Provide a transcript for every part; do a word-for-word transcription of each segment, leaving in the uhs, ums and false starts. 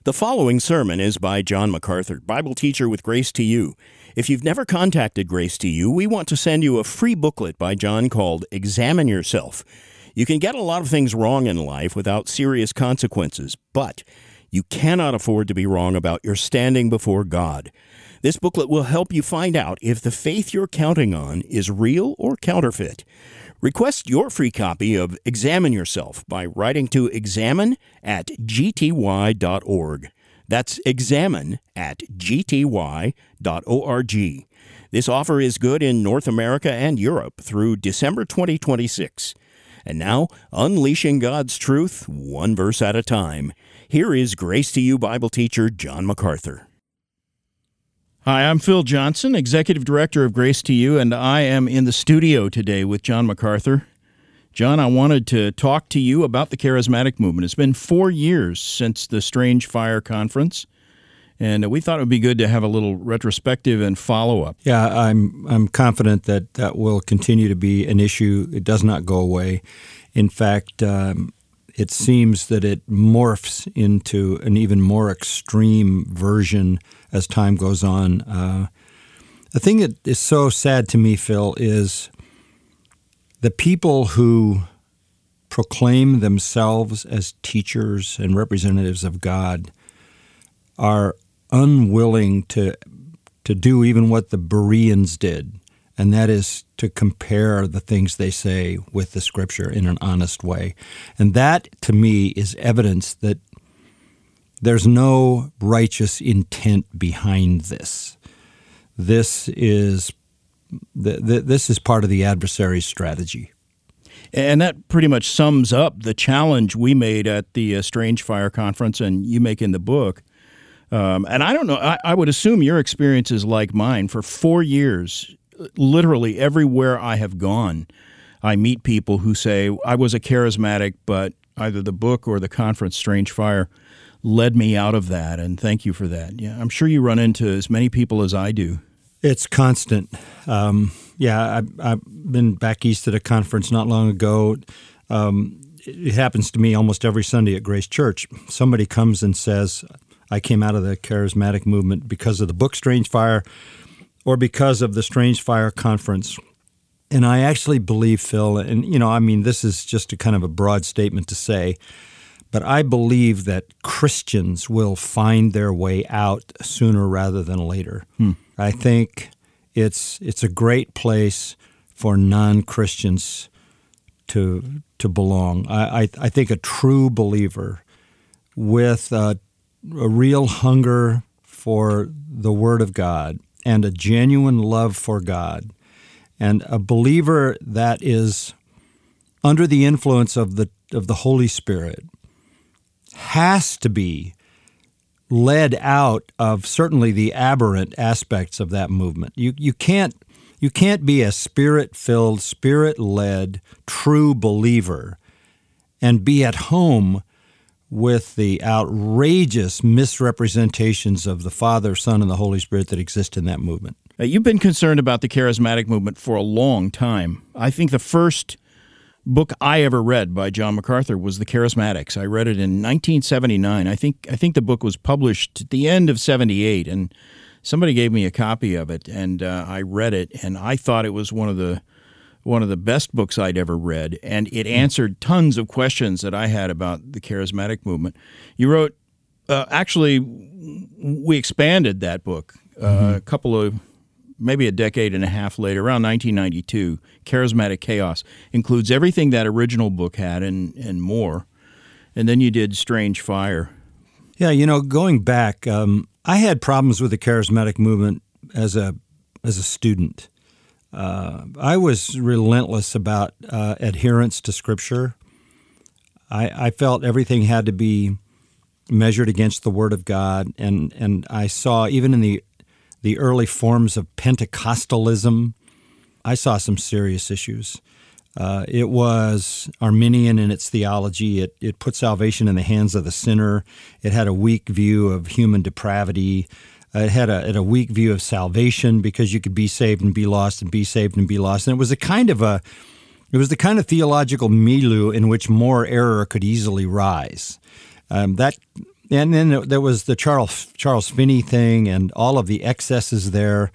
The following sermon is by John MacArthur, Bible teacher with Grace to You. If you've never contacted Grace to You, we want to send you a free booklet by John called Examine Yourself. You can get a lot of things wrong in life without serious consequences, but you cannot afford to be wrong about your standing before God. This booklet will help you find out if the faith you're counting on is real or counterfeit. Request your free copy of Examine Yourself by writing to examine at g t y dot org. That's examine at g t y dot org. This offer is good in North America and Europe through December twenty twenty-six. And now, unleashing God's truth, one verse at a time. Here is Grace to You Bible teacher John MacArthur. Hi, I'm Phil Johnson, Executive Director of Grace to You, and I am in the studio today with John MacArthur. John, I wanted to talk to you about the charismatic movement. It's been four years since the Strange Fire Conference, and we thought it would be good to have a little retrospective and follow-up. Yeah, I'm I'm confident that that will continue to be an issue. It does not go away. In fact, um, it seems that it morphs into an even more extreme version as time goes on. Uh, the thing that is so sad to me, Phil, is the people who proclaim themselves as teachers and representatives of God are unwilling to to do even what the Bereans did, and that is to compare the things they say with the Scripture in an honest way. And that, to me, is evidence that there's no righteous intent behind this. This is th- th- this is part of the adversary's strategy. And that pretty much sums up the challenge we made at the uh, Strange Fire Conference, and you make in the book. Um, and I don't know, I, I would assume your experience is like mine. For four years, literally everywhere I have gone, I meet people who say, I was a charismatic, but either the book or the conference, Strange Fire, led me out of that, and thank you for that. Yeah, I'm sure you run into as many people as I do. It's constant. Um, yeah, I, I've been back east at a conference not long ago. Um, it happens to me almost every Sunday at Grace Church. Somebody comes and says, I came out of the charismatic movement because of the book Strange Fire or because of the Strange Fire Conference. And I actually believe, Phil, and you know, I mean, this is just a kind of a broad statement to say, but I believe that Christians will find their way out sooner rather than later. Hmm. I think it's it's a great place for non-Christians to to belong. I I, I think a true believer with a, a real hunger for the Word of God and a genuine love for God, and a believer that is under the influence of the of the Holy Spirit, has to be led out of certainly the aberrant aspects of that movement. You you can't you can't be a spirit-filled, spirit-led, true believer and be at home with the outrageous misrepresentations of the Father, Son, and the Holy Spirit that exist in that movement. Uh, you've been concerned about the charismatic movement for a long time. I think the first book I ever read by John MacArthur was The Charismatics. I read it in nineteen seventy-nine. I think I think the book was published at the end of seventy-eight, and somebody gave me a copy of it, and uh, I read it, and I thought it was one of the one of the best books I'd ever read, and it answered tons of questions that I had about the charismatic movement. You wrote, uh, actually, we expanded that book uh, mm-hmm. a couple of maybe a decade and a half later, around nineteen ninety-two, Charismatic Chaos, includes everything that original book had and, and more. And then you did Strange Fire. Yeah, you know, going back, um, I had problems with the charismatic movement as a as a student. Uh, I was relentless about uh, adherence to Scripture. I, I felt everything had to be measured against the Word of God, and, and I saw, even in the the early forms of Pentecostalism, I saw some serious issues. Uh, it was Arminian in its theology. It it put salvation in the hands of the sinner. It had a weak view of human depravity. Uh, it had a, had a weak view of salvation because you could be saved and be lost and be saved and be lost. And it was a kind of a, it was the kind of theological milieu in which more error could easily rise. Um, that And then there was the Charles Charles Finney thing and all of the excesses there.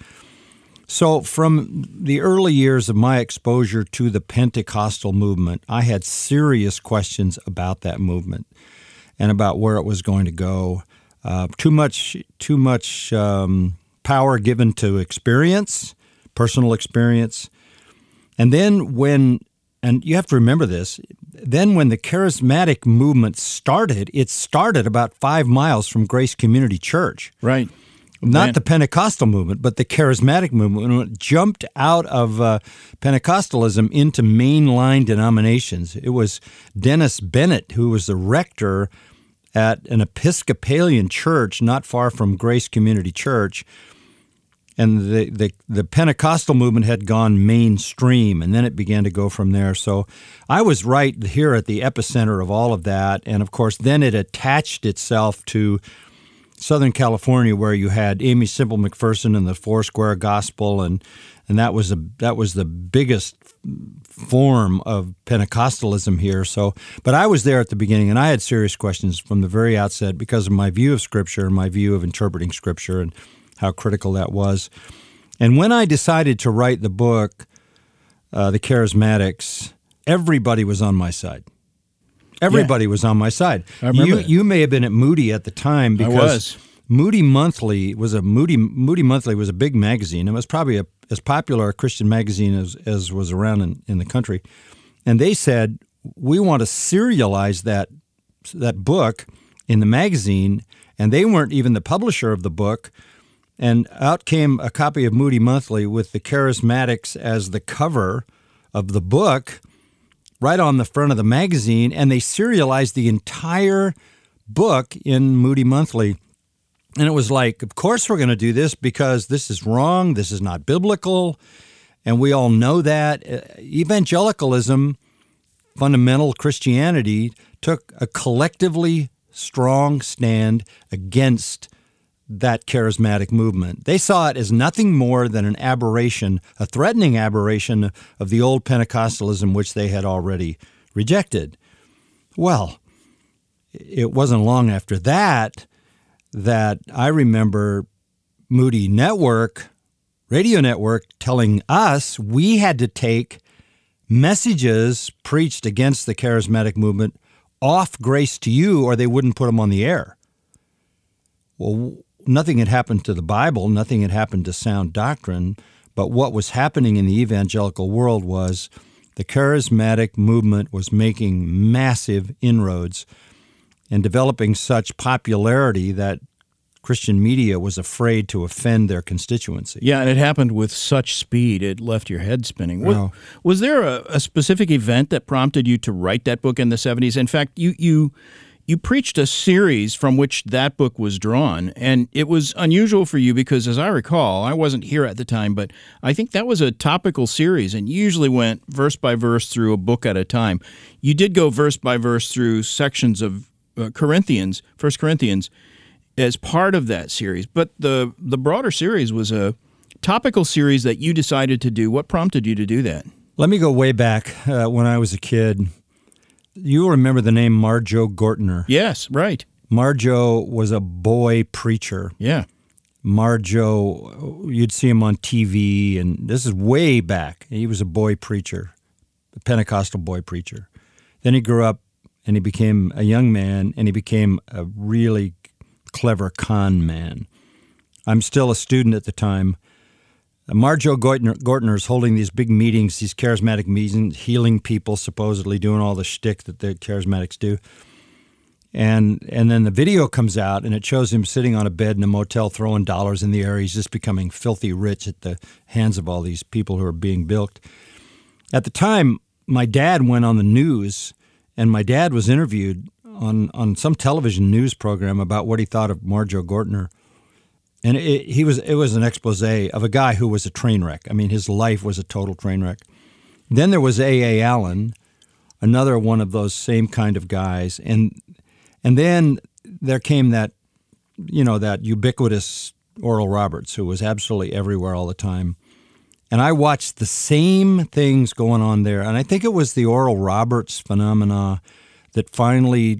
So from the early years of my exposure to the Pentecostal movement, I had serious questions about that movement and about where it was going to go. Uh, too much, too much um, power given to experience, personal experience. And then when, and you have to remember this, then when the charismatic movement started, it started about five miles from Grace Community Church. Right. Not Man. the Pentecostal movement, but the charismatic movement. When it jumped out of uh, Pentecostalism into mainline denominations, it was Dennis Bennett, who was the rector at an Episcopalian church not far from Grace Community Church. And the, the, the Pentecostal movement had gone mainstream, and then it began to go from there. So I was right here at the epicenter of all of that. And, of course, then it attached itself to Southern California, where you had Amy Simple McPherson and the Foursquare Gospel, and and that was a that was the biggest form of Pentecostalism here. So, but I was there at the beginning, and I had serious questions from the very outset because of my view of Scripture and my view of interpreting Scripture and how critical that was. And when I decided to write the book, uh, The Charismatics, everybody was on my side. Everybody yeah. was on my side. I remember you, that. you may have been at Moody at the time because I was. Moody Monthly was a Moody Moody Monthly was a big magazine. It was probably a, as popular a Christian magazine as, as was around in, in the country. And they said, we want to serialize that that book in the magazine, and they weren't even the publisher of the book. And out came a copy of Moody Monthly with the Charismatics as the cover of the book, right on the front of the magazine, and they serialized the entire book in Moody Monthly. And it was like, of course we're going to do this because this is wrong, this is not biblical, and we all know that. Evangelicalism, fundamental Christianity, took a collectively strong stand against that charismatic movement. They saw it as nothing more than an aberration, a threatening aberration of the old Pentecostalism which they had already rejected. Well, it wasn't long after that that I remember Moody Network, radio network, telling us we had to take messages preached against the charismatic movement off Grace to You or they wouldn't put them on the air. Well, nothing had happened to the Bible, nothing had happened to sound doctrine, but what was happening in the evangelical world was the charismatic movement was making massive inroads and developing such popularity that Christian media was afraid to offend their constituency. Yeah, and it happened with such speed, it left your head spinning. Was, Wow. was there a, a specific event that prompted you to write that book in the seventies? In fact, you you you preached a series from which that book was drawn, and it was unusual for you because, as I recall, I wasn't here at the time, but I think that was a topical series, and you usually went verse by verse through a book at a time. You did go verse by verse through sections of uh, Corinthians, First Corinthians, as part of that series, but the the broader series was a topical series that you decided to do. What prompted you to do that? Let me go way back uh, when I was a kid. You'll remember the name Marjo Gortner. Yes, right. Marjo was a boy preacher. Yeah. Marjo, you'd see him on T V, and this is way back. He was a boy preacher, a Pentecostal boy preacher. Then he grew up, and he became a young man, and he became a really clever con man. I'm still a student at the time. Marjo Gortner, Gortner is holding these big meetings, these charismatic meetings, healing people, supposedly doing all the shtick that the charismatics do. And and then the video comes out, and it shows him sitting on a bed in a motel throwing dollars in the air. He's just becoming filthy rich at the hands of all these people who are being bilked. At the time, my dad went on the news, and my dad was interviewed on, on some television news program about what he thought of Marjo Gortner. And it, he was it was an expose of a guy who was a train wreck. I mean, his life was a total train wreck. Then there was A A. Allen, another one of those same kind of guys. And and then there came that, you know, that ubiquitous Oral Roberts, who was absolutely everywhere all the time. And I watched the same things going on there. And I think it was the Oral Roberts phenomena that finally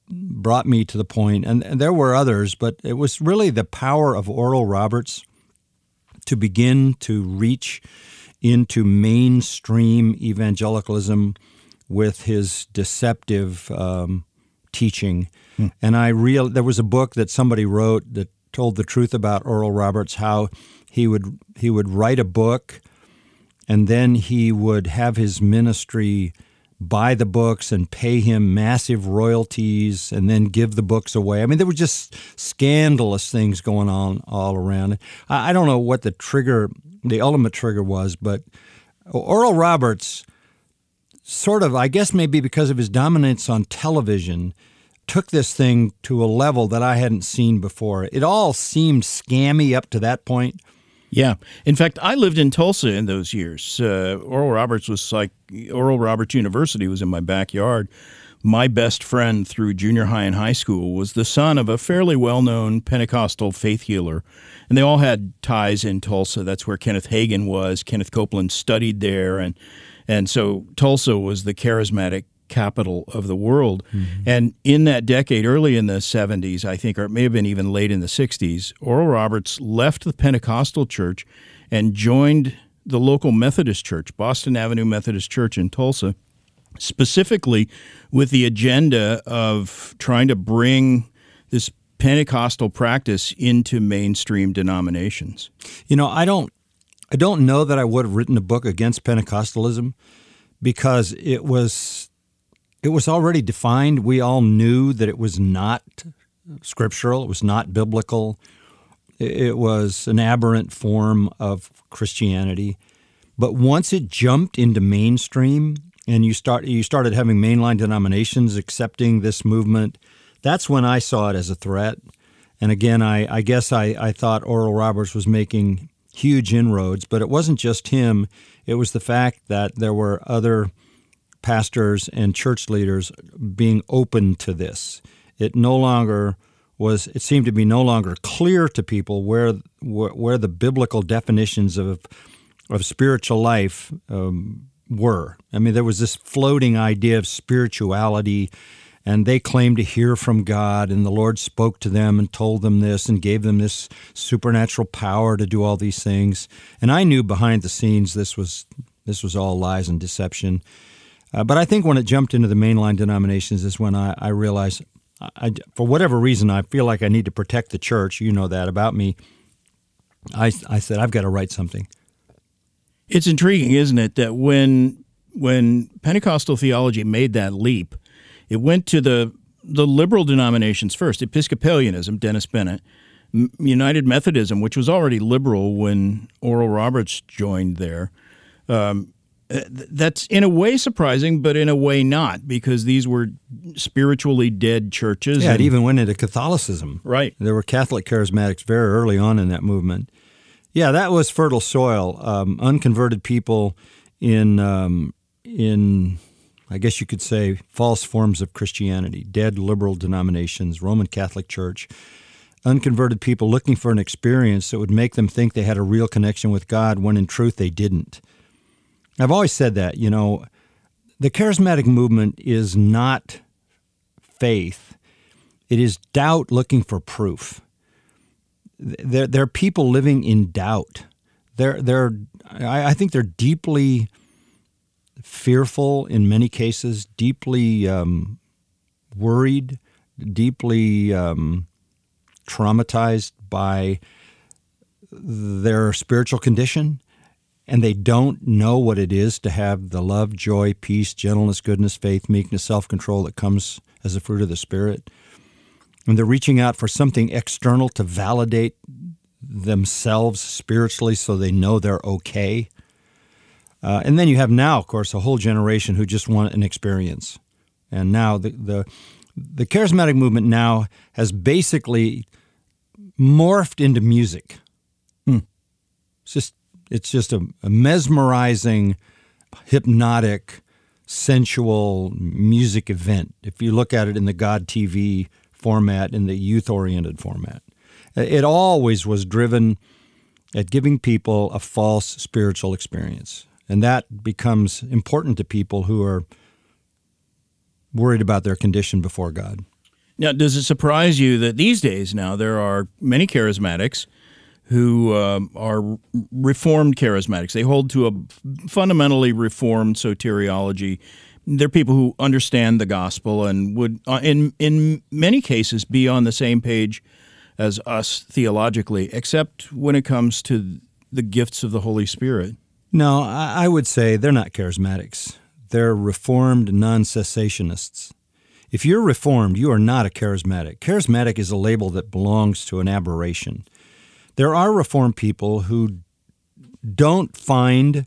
brought me to the point, and, and there were others, but it was really the power of Oral Roberts to begin to reach into mainstream evangelicalism with his deceptive um, teaching. Hmm. And I real there was a book that somebody wrote that told the truth about Oral Roberts, how he would he would write a book, and then he would have his ministry buy the books and pay him massive royalties and then give the books away. I mean, there were just scandalous things going on all around. I, I don't know what the trigger, the ultimate trigger was, but Oral Roberts sort of, I guess maybe because of his dominance on television, took this thing to a level that I hadn't seen before. It all seemed scammy up to that point. Yeah. In fact, I lived in Tulsa in those years. Uh, Oral Roberts was like, Oral Roberts University was in my backyard. My best friend through junior high and high school was the son of a fairly well-known Pentecostal faith healer. And they all had ties in Tulsa. That's where Kenneth Hagin was. Kenneth Copeland studied there. And, and so Tulsa was the charismatic capital of the world. Mm-hmm. And in that decade, early in the seventies, I think, or it may have been even late in the sixties, Oral Roberts left the Pentecostal church and joined the local Methodist church, Boston Avenue Methodist Church in Tulsa, specifically with the agenda of trying to bring this Pentecostal practice into mainstream denominations. You know, I don't I don't know that I would have written a book against Pentecostalism, because it was It was already defined. We all knew that it was not scriptural. It was not biblical. It was an aberrant form of Christianity. But once it jumped into mainstream and you start you started having mainline denominations accepting this movement, that's when I saw it as a threat. And again, I, I guess I, I thought Oral Roberts was making huge inroads, but it wasn't just him. It was the fact that there were other pastors and church leaders being open to this. It no longer was, it seemed to be no longer clear to people where where, where the biblical definitions of of spiritual life um, were. I mean, there was this floating idea of spirituality, and they claimed to hear from God, and the Lord spoke to them and told them this and gave them this supernatural power to do all these things. And I knew behind the scenes this was this was all lies and deception. Uh, but I think when it jumped into the mainline denominations is when I, I realized, I, for whatever reason, I feel like I need to protect the church. You know that about me. I, I said, I've got to write something. It's intriguing, isn't it, that when when Pentecostal theology made that leap, it went to the the liberal denominations first, Episcopalianism, Dennis Bennett, M- United Methodism, which was already liberal when Oral Roberts joined there. Um, That's in a way surprising, but in a way not, because these were spiritually dead churches. Yeah, and, it even went into Catholicism. Right. There were Catholic charismatics very early on in that movement. Yeah, that was fertile soil. Um, unconverted people in, um, in, I guess you could say, false forms of Christianity, dead liberal denominations, Roman Catholic Church, unconverted people looking for an experience that would make them think they had a real connection with God when in truth they didn't. I've always said that, you know, the charismatic movement is not faith. It is doubt looking for proof. They're, they're people living in doubt. They're, they're, I, I think they're deeply fearful in many cases, deeply um, worried, deeply um, traumatized by their spiritual condition. And they don't know what it is to have the love, joy, peace, gentleness, goodness, faith, meekness, self-control that comes as a fruit of the Spirit. And they're reaching out for something external to validate themselves spiritually so they know they're okay. Uh, and then you have now, of course, a whole generation who just want an experience. And now the the, the charismatic movement now has basically morphed into music. Hmm. It's just It's just a, a mesmerizing, hypnotic, sensual music event. If you look at it in the God T V format, in the youth-oriented format, it always was driven at giving people a false spiritual experience. And that becomes important to people who are worried about their condition before God. Now, does it surprise you that these days now there are many charismatics who um, are Reformed charismatics? They hold to a fundamentally Reformed soteriology. They're people who understand the gospel and would, uh, in in many cases, be on the same page as us theologically, except when it comes to the gifts of the Holy Spirit. No, I would say they're not charismatics. They're Reformed non-cessationists. If you're Reformed, you are not a charismatic. Charismatic is a label that belongs to an aberration. There are Reformed people who don't find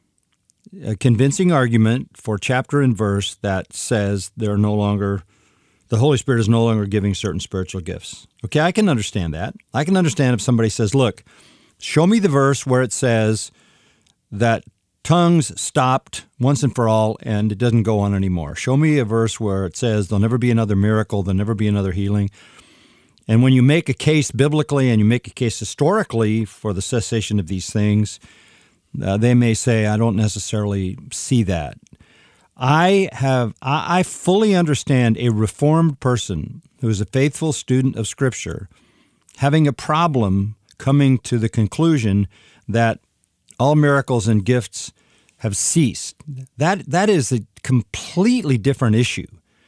a convincing argument for chapter and verse that says they're no longer, the Holy Spirit is no longer giving certain spiritual gifts. Okay, I can understand that. I can understand if somebody says, look, show me the verse where it says that tongues stopped once and for all and it doesn't go on anymore. Show me a verse where it says there'll never be another miracle, there'll never be another healing. And when you make a case biblically and you make a case historically for the cessation of these things, uh, they may say, I don't necessarily see that. I have, I, I fully understand a Reformed person who is a faithful student of Scripture having a problem coming to the conclusion that all miracles and gifts have ceased. That that is a completely different issue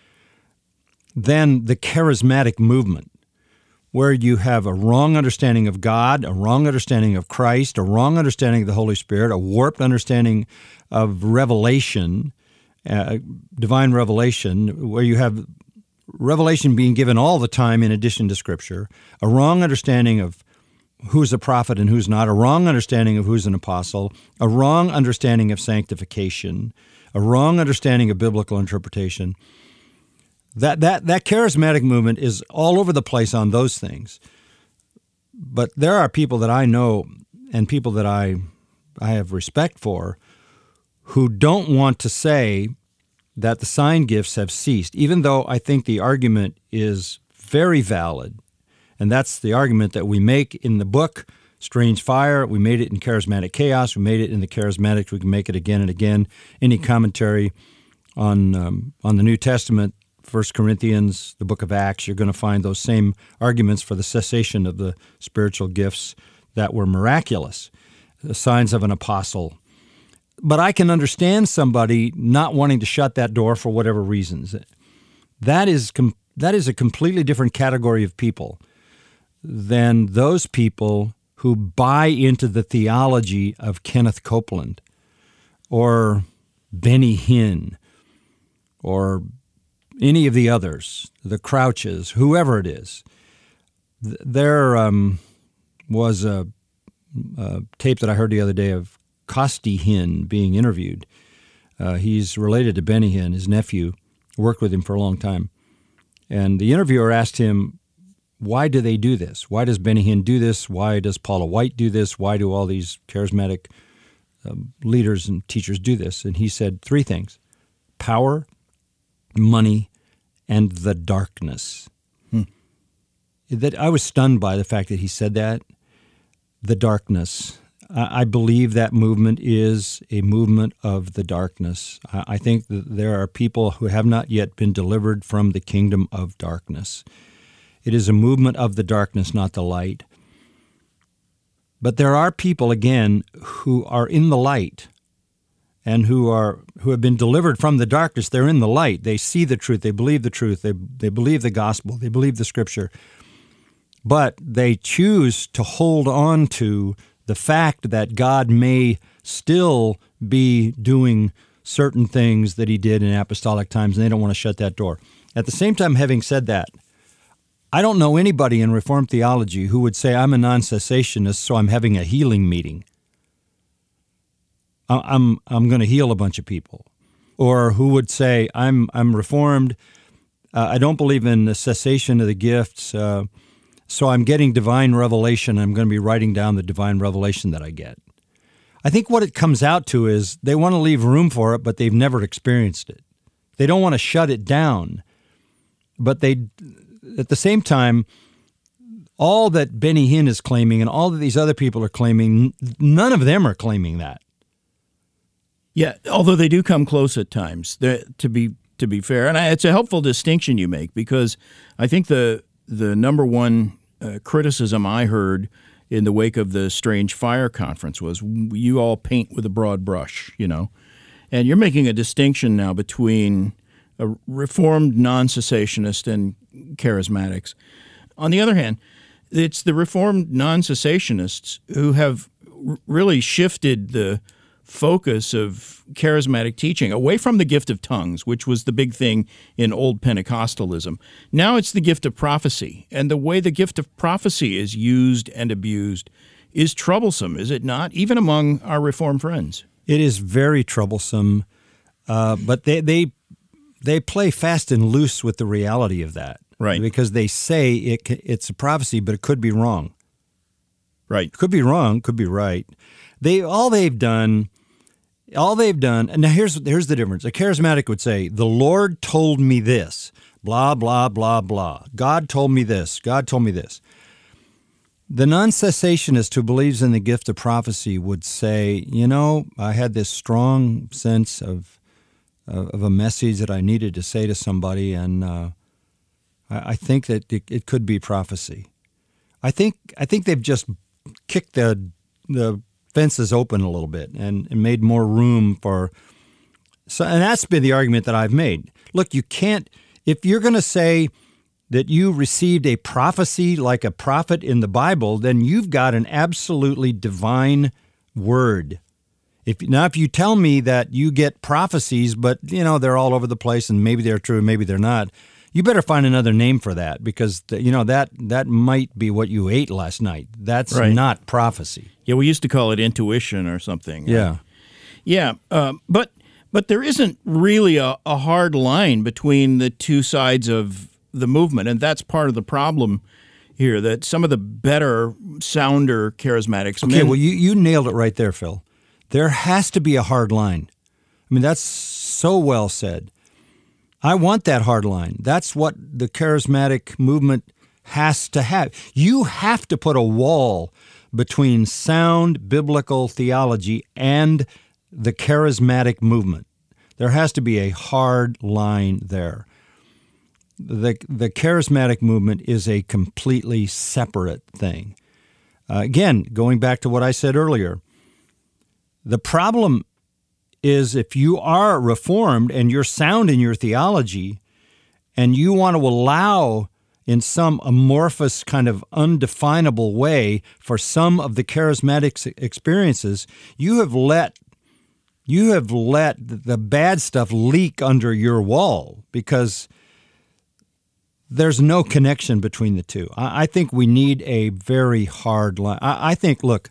than the charismatic movement, where you have a wrong understanding of God, a wrong understanding of Christ, a wrong understanding of the Holy Spirit, a warped understanding of revelation, uh, divine revelation, where you have revelation being given all the time in addition to Scripture, a wrong understanding of who's a prophet and who's not, a wrong understanding of who's an apostle, a wrong understanding of sanctification, a wrong understanding of biblical interpretation. That that that charismatic movement is all over the place on those things. But there are people that I know and people that I I have respect for who don't want to say that the sign gifts have ceased, even though I think the argument is very valid. And that's the argument that we make in the book, Strange Fire. We made it in Charismatic Chaos. We made it in the Charismatics. We can make it again and again. Any commentary on um, on the New Testament, First Corinthians, the book of Acts, you're going to find those same arguments for the cessation of the spiritual gifts that were miraculous, the signs of an apostle. But I can understand somebody not wanting to shut that door for whatever reasons. That is com- that is a completely different category of people than those people who buy into the theology of Kenneth Copeland or Benny Hinn or any of the others, the Crouches, whoever it is. There um, was a, a tape that I heard the other day of Costi Hinn being interviewed. Uh, he's related to Benny Hinn, his nephew, worked with him for a long time. And the interviewer asked him, why do they do this? Why does Benny Hinn do this? Why does Paula White do this? Why do all these charismatic uh, leaders and teachers do this? And he said three things: power, money, and the darkness. Hmm. That I was stunned by the fact that he said that. The darkness. I, I believe that movement is a movement of the darkness. I, I think that there are people who have not yet been delivered from the kingdom of darkness. It is a movement of the darkness, not the light. But there are people, again, who are in the light and who are who have been delivered from the darkness. They're in the light. They see the truth. They believe the truth. They they believe the gospel. They believe the Scripture. But they choose to hold on to the fact that God may still be doing certain things that he did in apostolic times, and they don't want to shut that door. At the same time, having said that, I don't know anybody in Reformed theology who would say, I'm a non-cessationist, so I'm having a healing meeting. I'm I'm going to heal a bunch of people. Or who would say, I'm I'm Reformed, uh, I don't believe in the cessation of the gifts, uh, so I'm getting divine revelation, I'm going to be writing down the divine revelation that I get. I think what it comes out to is they want to leave room for it, but they've never experienced it. They don't want to shut it down, but they... At the same time, all that Benny Hinn is claiming and all that these other people are claiming, none of them are claiming that. Yeah, although they do come close at times. They're, to be to be fair. And I, it's a helpful distinction you make, because I think the the number one uh, criticism I heard in the wake of the Strange Fire Conference was you all paint with a broad brush, you know. And you're making a distinction now between a Reformed non-cessationist and charismatics. On the other hand, it's the Reformed non-cessationists who have r- really shifted the focus of charismatic teaching away from the gift of tongues, which was the big thing in old Pentecostalism. Now it's the gift of prophecy. And the way the gift of prophecy is used and abused is troublesome, is it not? Even among our Reformed friends. It is very troublesome, uh, but they, they they play fast and loose with the reality of that. Right. Because they say it it's a prophecy, but it could be wrong. Right. Could be wrong, could be right. They all they've done, all they've done, and now here's here's the difference. A charismatic would say, "The Lord told me this, blah blah blah blah. God told me this. God told me this." The non-cessationist who believes in the gift of prophecy would say, "You know, I had this strong sense of of a message that I needed to say to somebody, and uh, I, I think that it, it could be prophecy." I think I think they've just kicked the the fences open a little bit and, and made more room for. So, and that's been the argument that I've made. Look, you can't if you're going to say that you received a prophecy like a prophet in the Bible, then you've got an absolutely divine word. If now, if you tell me that you get prophecies, but you know they're all over the place and maybe they're true, maybe they're not, you better find another name for that, because you know that that might be what you ate last night. That's right. Not prophecy. Yeah, we used to call it intuition or something. Yeah, right? yeah, uh, but but there isn't really a, a hard line between the two sides of the movement, and that's part of the problem here. That some of the better, sounder charismatics. Okay, men, well, you you nailed it right there, Phil. There has to be a hard line. I mean, that's so well said. I want that hard line. That's what the charismatic movement has to have. You have to put a wall between sound biblical theology and the charismatic movement. There has to be a hard line there. The, the charismatic movement is a completely separate thing. Uh, again, going back to what I said earlier, the problem is if you are Reformed and you're sound in your theology and you want to allow in some amorphous kind of undefinable way for some of the charismatic experiences, you have let you have let the bad stuff leak under your wall, because there's no connection between the two. I, I think we need a very hard line. I, I think, look,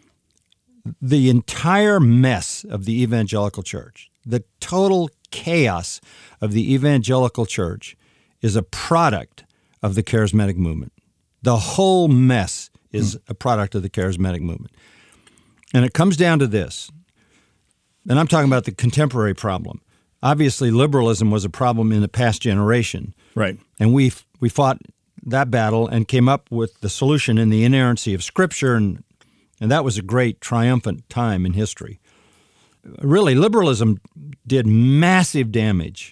the entire mess of the evangelical church, the total chaos of the evangelical church, is a product of the charismatic movement. The whole mess is hmm. a product of the charismatic movement. And it comes down to this, and I'm talking about the contemporary problem. Obviously, liberalism was a problem in the past generation. Right. And we we fought that battle and came up with the solution in the inerrancy of Scripture, and And that was a great, triumphant time in history. Really, liberalism did massive damage,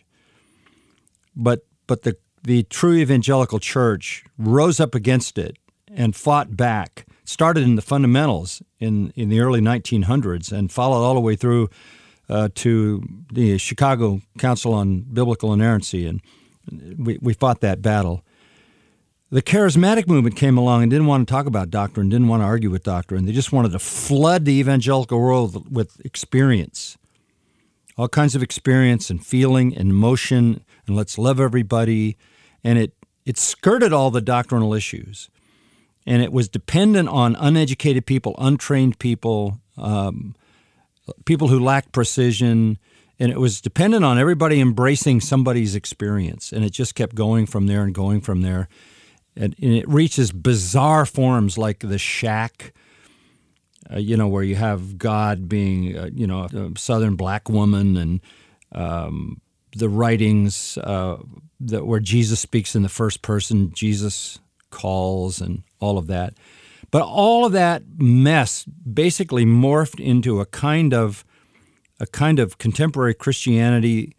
but but the, the true evangelical church rose up against it and fought back, started in the fundamentals in, in the early nineteen hundreds and followed all the way through uh, to the Chicago Council on Biblical Inerrancy, and we, we fought that battle. The charismatic movement came along and didn't want to talk about doctrine, didn't want to argue with doctrine. They just wanted to flood the evangelical world with experience, all kinds of experience and feeling and emotion, and let's love everybody. And it, it skirted all the doctrinal issues. And it was dependent on uneducated people, untrained people, um, people who lacked precision. And it was dependent on everybody embracing somebody's experience. And it just kept going from there and going from there. And it reaches bizarre forms like the shack, uh, you know, where you have God being, uh, you know, a Southern black woman, and um, the writings uh, that where Jesus speaks in the first person, Jesus calls, and all of that. But all of that mess basically morphed into a kind of a kind of contemporary Christianity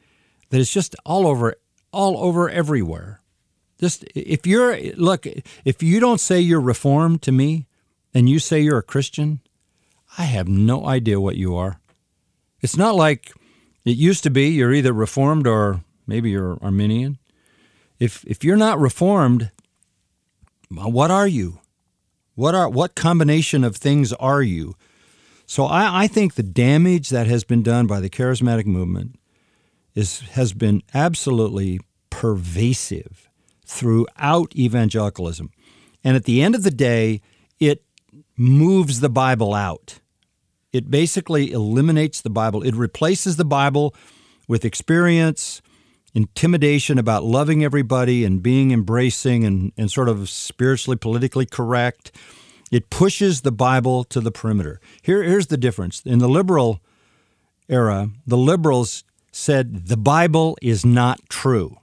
that is just all over, all over everywhere. Just if you're, look, if you don't say you're Reformed to me and you say you're a Christian, I have no idea what you are. It's not like it used to be you're either Reformed or maybe you're Arminian. If if you're not Reformed, what are you? What are what combination of things are you? So I, I think the damage that has been done by the charismatic movement is has been absolutely pervasive throughout evangelicalism. And at the end of the day, it moves the Bible out. It basically eliminates the Bible. It replaces the Bible with experience, intimidation about loving everybody and being embracing and, and sort of spiritually, politically correct. It pushes the Bible to the perimeter. Here, here's the difference. In the liberal era, the liberals said the Bible is not true.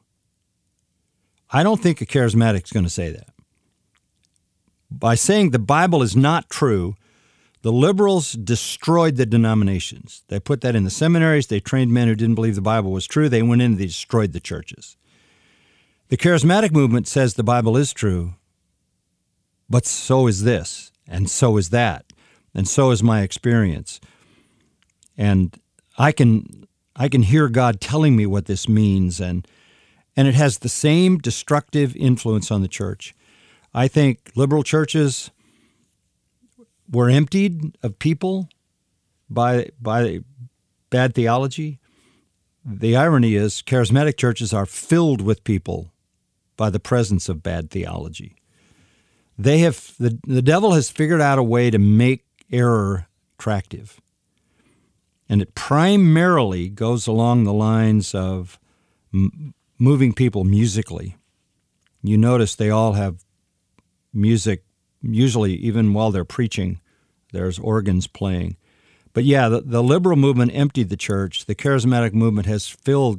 I don't think a charismatic is going to say that. By saying the Bible is not true, the liberals destroyed the denominations. They put that in the seminaries. They trained men who didn't believe the Bible was true. They went in and they destroyed the churches. The charismatic movement says the Bible is true, but so is this, and so is that, and so is my experience. And I can I can hear God telling me what this means, and and it has the same destructive influence on the church. I think liberal churches were emptied of people by by bad theology. The irony is charismatic churches are filled with people by the presence of bad theology. They have the, the devil has figured out a way to make error attractive. And it primarily goes along the lines of m- moving people musically. You notice they all have music, usually even while they're preaching, there's organs playing. But yeah, the, the liberal movement emptied the church. The charismatic movement has filled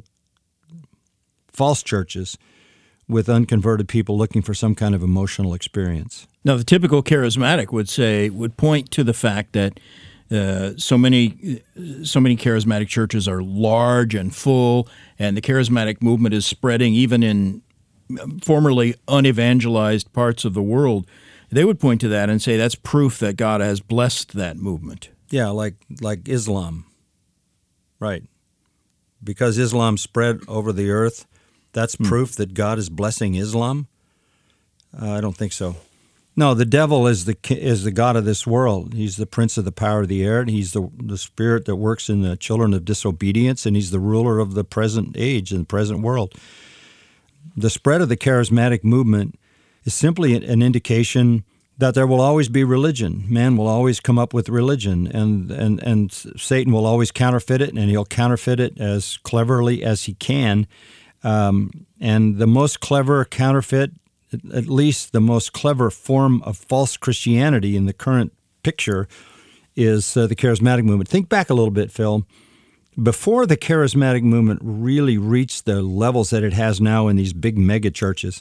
false churches with unconverted people looking for some kind of emotional experience. Now, the typical charismatic would say, would point to the fact that uh, so many, so many charismatic churches are large and full, and the charismatic movement is spreading even in formerly unevangelized parts of the world. They would point to that and say that's proof that God has blessed that movement. Yeah, like like Islam. Right. Because Islam spread over the earth, that's hmm. proof that God is blessing Islam? Uh, I don't think so. No, the devil is the is the god of this world. He's the prince of the power of the air, and he's the the spirit that works in the children of disobedience, and he's the ruler of the present age and the present world. The spread of the charismatic movement is simply an indication that there will always be religion. Man will always come up with religion, and, and, and Satan will always counterfeit it, and he'll counterfeit it as cleverly as he can. Um, and the most clever counterfeit, at least the most clever form of false Christianity in the current picture, is uh, the charismatic movement. Think back a little bit, Phil. Before the charismatic movement really reached the levels that it has now in these big mega churches,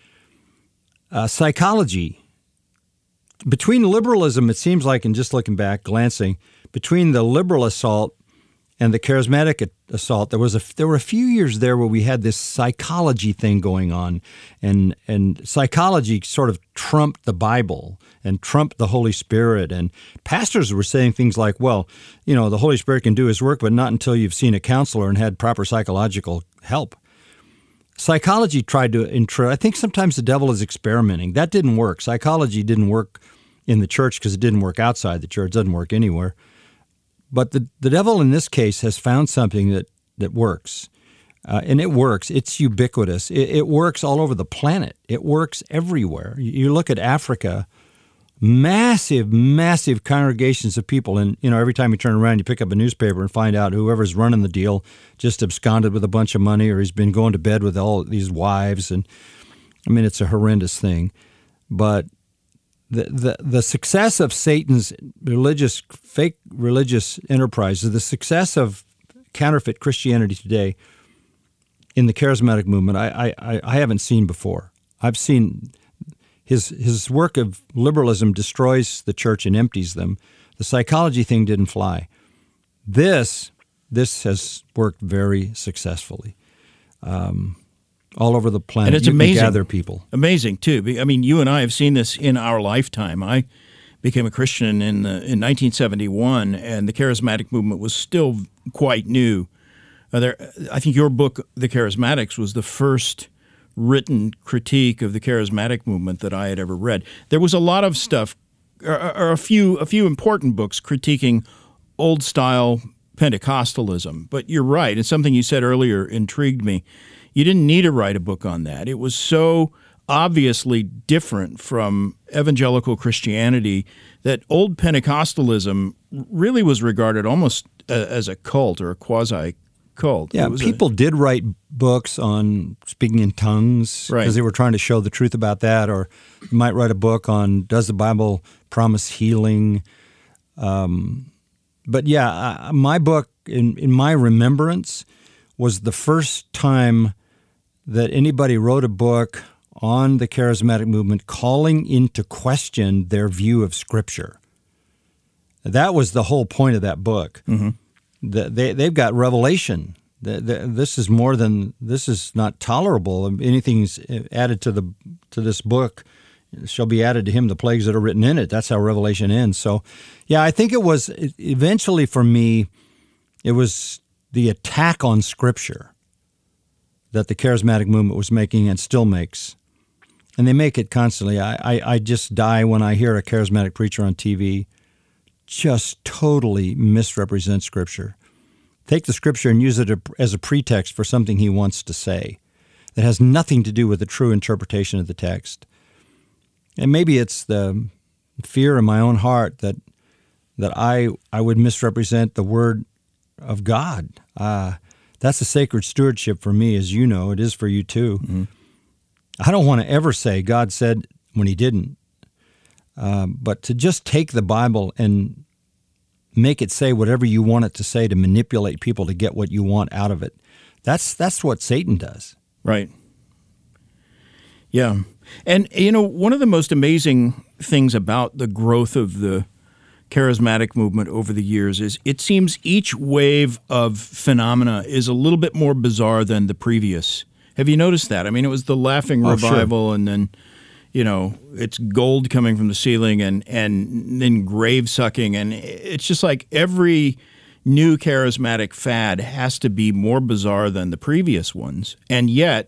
uh, psychology, between liberalism, it seems like, and just looking back, glancing, between the liberal assault and the charismatic assault, there was a there were a few years there where we had this psychology thing going on, and and psychology sort of trumped the Bible and trumped the Holy Spirit, and pastors were saying things like, well, you know, the Holy Spirit can do his work, but not until you've seen a counselor and had proper psychological help. Psychology tried to intro. I think sometimes the devil is experimenting. That didn't work. Psychology didn't work in the church because it didn't work outside the church. It doesn't work anywhere. But the, the devil in this case has found something that, that works. Uh, and it works. It's ubiquitous. It, it works all over the planet. It works everywhere. You, you look at Africa, massive, massive congregations of people. And, you know, every time you turn around, you pick up a newspaper and find out whoever's running the deal just absconded with a bunch of money, or he's been going to bed with all these wives. And, I mean, it's a horrendous thing. But the the, the success of Satan's religious, fake religious enterprises, the success of counterfeit Christianity today in the charismatic movement, I I, I haven't seen before. I've seen his his work of liberalism destroys the church and empties them. The psychology thing didn't fly. This this has worked very successfully. um, all over the planet. And it's you amazing. Can gather people. Amazing, too. I mean, you and I have seen this in our lifetime. I became a Christian in the, in nineteen seventy-one, and the charismatic movement was still quite new. Uh, there, I think your book, The Charismatics, was the first written critique of the charismatic movement that I had ever read. There was a lot of stuff, or, or a few a few important books critiquing old-style Pentecostalism. But you're right, and something you said earlier intrigued me. You didn't need to write a book on that. It was so obviously different from evangelical Christianity that old Pentecostalism really was regarded almost as a cult or a quasi-cult. Yeah, people a, did write books on speaking in tongues because right. they were trying to show the truth about that, or you might write a book on does the Bible promise healing. Um, but yeah, I, my book, in, in my remembrance, was the first time that anybody wrote a book on the charismatic movement calling into question their view of Scripture. That was the whole point of that book. Mm-hmm. The, they, they've got revelation. The, the, this is more than, this is not tolerable. Anything's added to the to this book shall be added to him, the plagues that are written in it. That's how Revelation ends. So, yeah, I think it was, eventually for me, it was the attack on Scripture that the charismatic movement was making and still makes. And they make it constantly. I, I, I just die when I hear a charismatic preacher on T V just totally misrepresent Scripture. Take the Scripture and use it as a pretext for something he wants to say that has nothing to do with the true interpretation of the text. And maybe it's the fear in my own heart that that I I would misrepresent the Word of God. Uh, that's a sacred stewardship for me, as you know. It is for you too. Mm-hmm. I don't want to ever say God said when he didn't. Uh, but to just take the Bible and make it say whatever you want it to say to manipulate people to get what you want out of it, that's that's what Satan does. Right. Yeah. And, you know, one of the most amazing things about the growth of the charismatic movement over the years is it seems each wave of phenomena is a little bit more bizarre than the previous. Have you noticed that? I mean, it was the laughing oh, revival, sure. and then, you know, it's gold coming from the ceiling, and, and then grave sucking. And it's just like every new charismatic fad has to be more bizarre than the previous ones. And yet,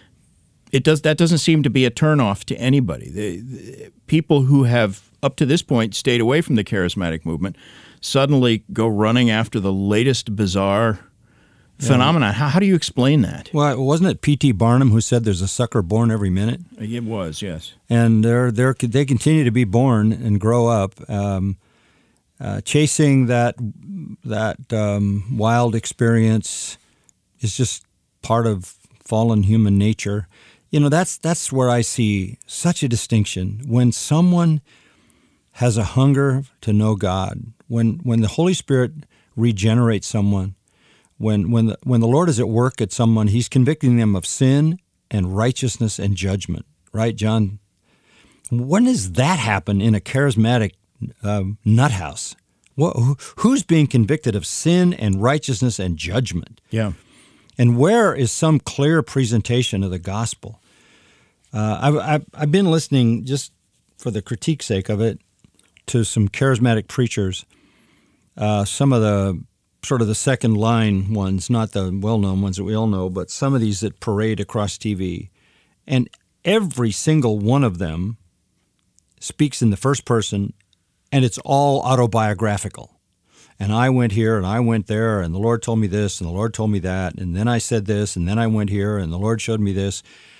it does that doesn't seem to be a turnoff to anybody. The, the people who have, up to this point, stayed away from the charismatic movement suddenly go running after the latest bizarre yeah. phenomenon. How, how do you explain that? Well, wasn't it P T Barnum who said there's a sucker born every minute? It was, yes. And they're, they're, they continue to be born and grow up, um, uh, chasing that, that um, wild experience is just part of fallen human nature. You know, that's that's where I see such a distinction. When someone has a hunger to know God, when when the Holy Spirit regenerates someone, when when the, when the Lord is at work at someone, he's convicting them of sin and righteousness and judgment. Right, John? When does that happen in a charismatic uh, nut house? What, who's being convicted of sin and righteousness and judgment? Yeah. And where is some clear presentation of the gospel? Uh, I've, I've, I've been listening, just for the critique sake of it, to some charismatic preachers, uh, some of the sort of the second line ones, not the well-known ones that we all know, but some of these that parade across T V. And every single one of them speaks in the first person, and it's all autobiographical. And I went here, and I went there, and the Lord told me this, and the Lord told me that, and then I said this, and then I went here, and the Lord showed me this.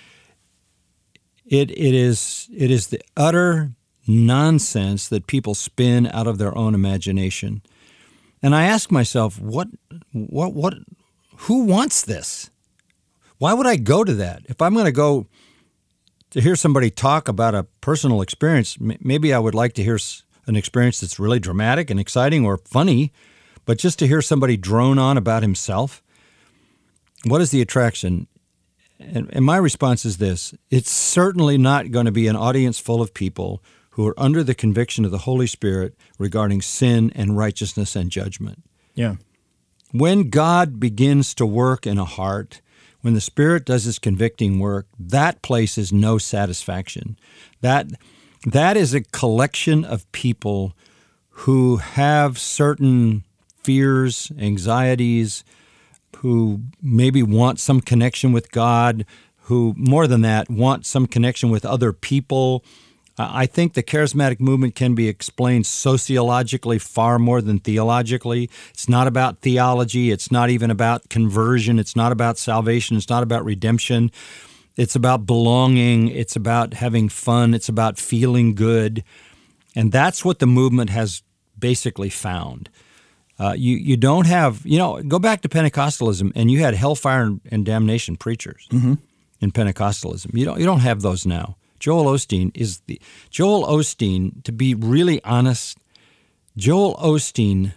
It it is it is the utter nonsense that people spin out of their own imagination. And I ask myself, what what what who wants this? Why would I go to that? If I'm going to go to hear somebody talk about a personal experience, maybe I would like to hear an experience that's really dramatic and exciting or funny, but just to hear somebody drone on about himself, what is the attraction? And, and my response is this: it's certainly not going to be an audience full of people who are under the conviction of the Holy Spirit regarding sin and righteousness and judgment. Yeah. When God begins to work in a heart, when the Spirit does His convicting work, that place is no satisfaction. That that is a collection of people who have certain fears, anxieties, who maybe want some connection with God, who, more than that, want some connection with other people. I think the charismatic movement can be explained sociologically far more than theologically. It's not about theology. It's not even about conversion. It's not about salvation. It's not about redemption. It's about belonging. It's about having fun. It's about feeling good. And that's what the movement has basically found. Uh, you you don't have, you know, go back to Pentecostalism, and you had hellfire and, and damnation preachers mm-hmm. in Pentecostalism. You don't you don't have those now. Joel Osteen is the Joel Osteen. To be really honest, Joel Osteen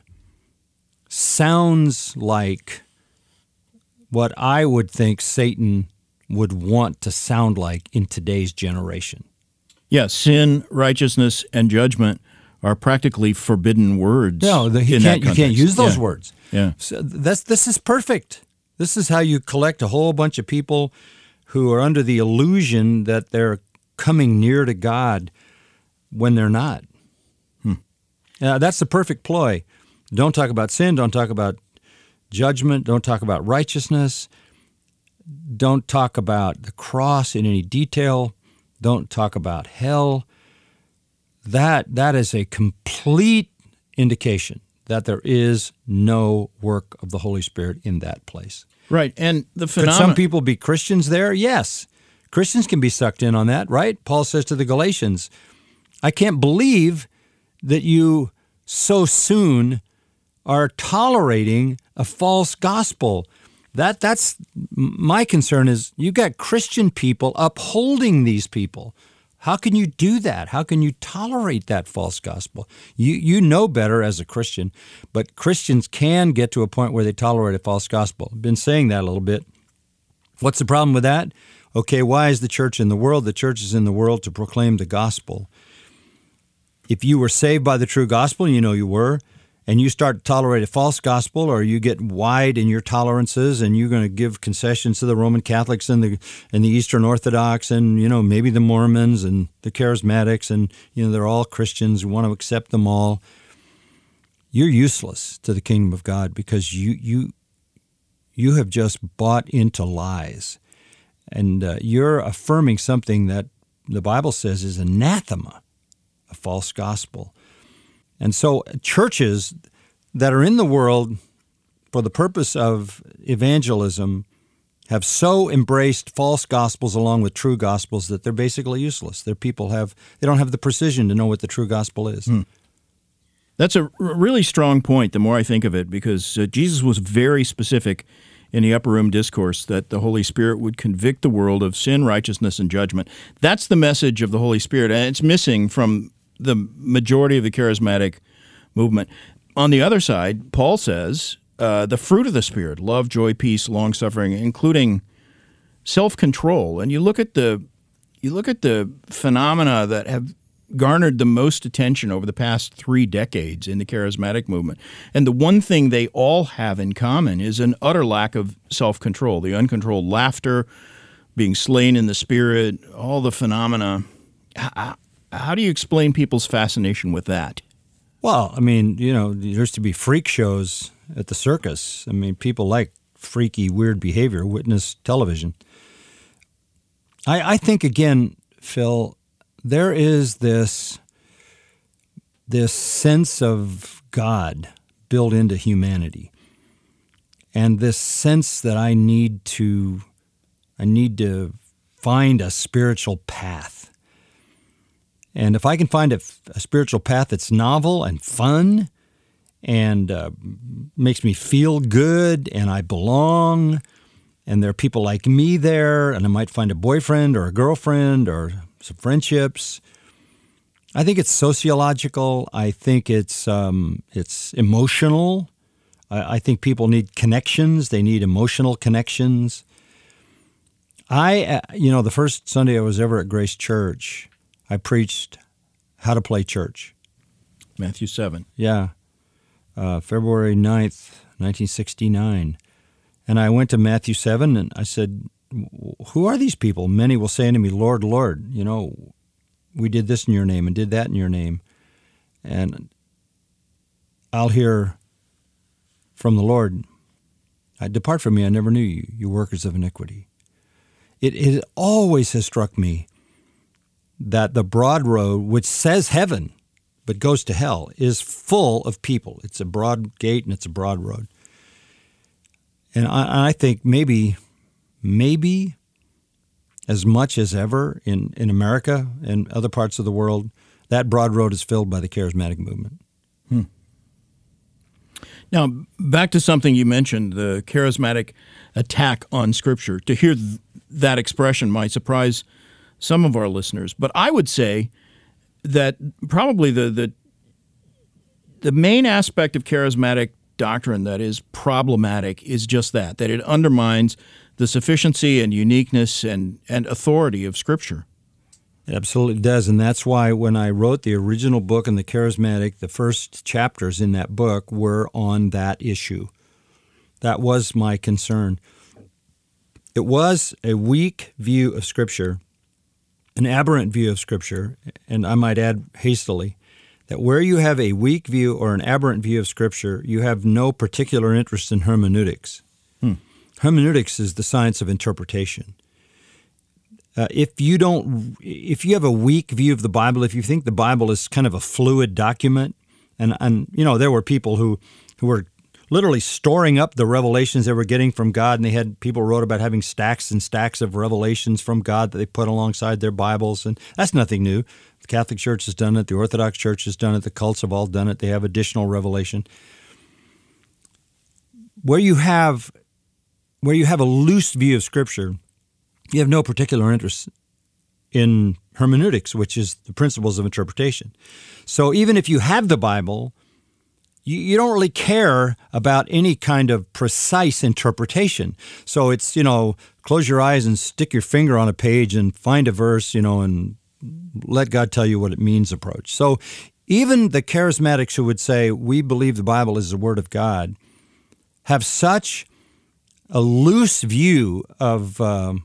sounds like what I would think Satan would want to sound like in today's generation. Yeah, sin, righteousness, and judgment are practically forbidden words. No, the, he in can't, that you can't use those yeah. words. Yeah, so that's this is perfect. This is how you collect a whole bunch of people who are under the illusion that they're coming near to God when they're not. Hmm. Uh, that's the perfect ploy. Don't talk about sin. Don't talk about judgment. Don't talk about righteousness. Don't talk about the cross in any detail. Don't talk about hell. That that is a complete indication that there is no work of the Holy Spirit in that place. Right, and the phenomenon... Could some people be Christians there? Yes. Christians can be sucked in on that, right? Paul says to the Galatians, I can't believe that you so soon are tolerating a false gospel. That that's my concern is you got Christian people upholding these people. How can you do that? How can you tolerate that false gospel? You you know better as a Christian, but Christians can get to a point where they tolerate a false gospel. I've been saying that a little bit. What's the problem with that? Okay, why is the church in the world? The church is in the world to proclaim the gospel. If you were saved by the true gospel, and you know you were, and you start to tolerate a false gospel, or you get wide in your tolerances, and you're going to give concessions to the Roman Catholics and the and the Eastern Orthodox, and you know maybe the Mormons and the Charismatics, and you know they're all Christians. We want to accept them all. You're useless to the kingdom of God because you you you have just bought into lies, and uh, you're affirming something that the Bible says is anathema, a false gospel. And so churches that are in the world for the purpose of evangelism have so embraced false gospels along with true gospels that they're basically useless. Their people have they don't have the precision to know what the true gospel is. Hmm. That's a really strong point the more I think of it, because uh, Jesus was very specific in the upper room discourse that the Holy Spirit would convict the world of sin, righteousness, and judgment. That's the message of the Holy Spirit, and it's missing from the majority of the charismatic movement. On the other side, Paul says uh, the fruit of the Spirit, love, joy, peace, long-suffering, including self-control. And you look at the you look at the phenomena that have garnered the most attention over the past three decades in the charismatic movement. And the one thing they all have in common is an utter lack of self-control, the uncontrolled laughter, being slain in the Spirit, all the phenomena. How, how do you explain people's fascination with that? Well, I mean, you know, there used to be freak shows at the circus. I mean, people like freaky, weird behavior, witness television. I, I think, again, Phil, there is this, this sense of God built into humanity, and this sense that I need to, I need to find a spiritual path. And if I can find a, a spiritual path that's novel and fun and uh, makes me feel good and I belong and there are people like me there and I might find a boyfriend or a girlfriend or some friendships, I think it's sociological. I think it's um, it's emotional. I, I think people need connections. They need emotional connections. I, uh, you know, the first Sunday I was ever at Grace Church, I preached how to play church. Matthew seven. Yeah. Uh, February ninth, nineteen sixty-nine. And I went to Matthew seven, and I said, who are these people? Many will say unto me, Lord, Lord, you know, we did this in your name and did that in your name. And I'll hear from the Lord, I depart from me, I never knew you, you workers of iniquity. It, it always has struck me that the broad road, which says heaven, but goes to hell, is full of people. It's a broad gate and it's a broad road. And I, I think maybe, maybe as much as ever in, in America and other parts of the world, that broad road is filled by the charismatic movement. Hmm. Now, back to something you mentioned, the charismatic attack on Scripture. To hear th- that expression might surprise some of our listeners, but I would say that probably the, the the main aspect of charismatic doctrine that is problematic is just that, that it undermines the sufficiency and uniqueness and, and authority of Scripture. It absolutely does, and that's why when I wrote the original book on the charismatic, the first chapters in that book were on that issue. That was my concern. It was a weak view of Scripture, an aberrant view of Scripture, and I might add hastily, that where you have a weak view or an aberrant view of Scripture, you have no particular interest in hermeneutics. Hmm. Hermeneutics is the science of interpretation. Uh, if you don't, if you have a weak view of the Bible, if you think the Bible is kind of a fluid document, and and you know there were people who who were literally storing up the revelations they were getting from God, and they had people wrote about having stacks and stacks of revelations from God that they put alongside their Bibles, and that's nothing new. The Catholic Church has done it, the Orthodox Church has done it, the cults have all done it. They have additional revelation. Where you have where you have a loose view of Scripture, you have no particular interest in hermeneutics, which is the principles of interpretation. So even if you have the Bible, you, you don't really care about any kind of precise interpretation. So it's, you know, close your eyes and stick your finger on a page and find a verse, you know, and let God tell you what it means approach. So even the charismatics who would say, we believe the Bible is the Word of God, have such a loose view of um,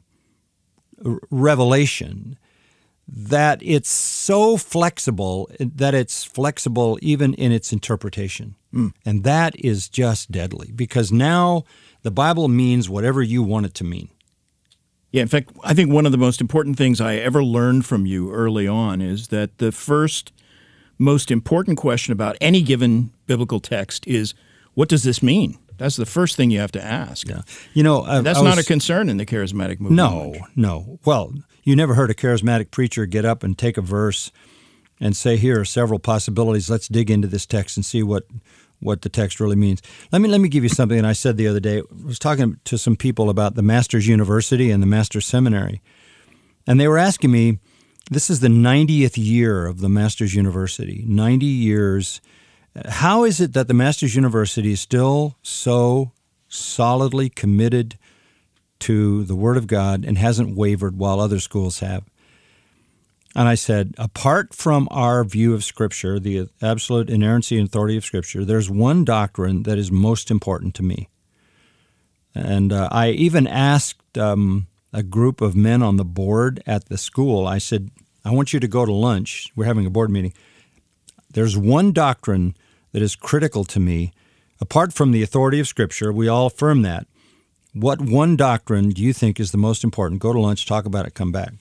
revelation that it's so flexible that it's flexible even in its interpretation. Mm. And that is just deadly, because now the Bible means whatever you want it to mean. Yeah, in fact, I think one of the most important things I ever learned from you early on is that the first most important question about any given biblical text is, what does this mean? That's the first thing you have to ask. Yeah. You know, I, that's I was, not a concern in the charismatic movement. No, no. Well, you never heard a charismatic preacher get up and take a verse and say, here are several possibilities. Let's dig into this text and see what what the text really means. Let me let me give you something that I said the other day. I was talking to some people about the Master's University and the Master's Seminary, and they were asking me, this is the ninetieth year of the Master's University, ninety years. How is it that the Master's University is still so solidly committed to the Word of God and hasn't wavered while other schools have? And I said, apart from our view of Scripture, the absolute inerrancy and authority of Scripture, there's one doctrine that is most important to me. And uh, I even asked um, a group of men on the board at the school, I said, I want you to go to lunch. We're having a board meeting. There's one doctrine that is critical to me. Apart from the authority of Scripture, we all affirm that. What one doctrine do you think is the most important? Go to lunch, talk about it, come back.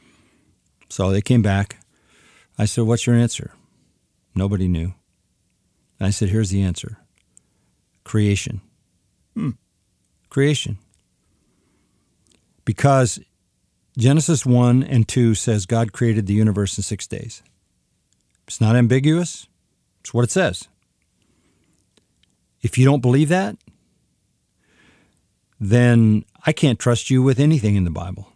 So they came back. I said, what's your answer? Nobody knew. I said, here's the answer. Creation. Hmm. Creation. Because Genesis one and two says God created the universe in six days. It's not ambiguous. It's what it says. If you don't believe that, then I can't trust you with anything in the Bible.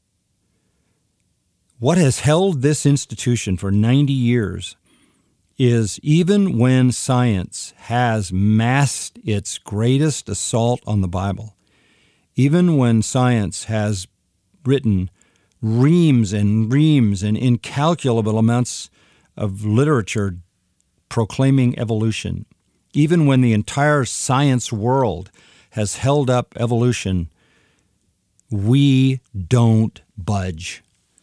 What has held this institution for ninety years is even when science has massed its greatest assault on the Bible, even when science has written reams and reams and incalculable amounts of literature proclaiming evolution, even when the entire science world has held up evolution, we don't budge.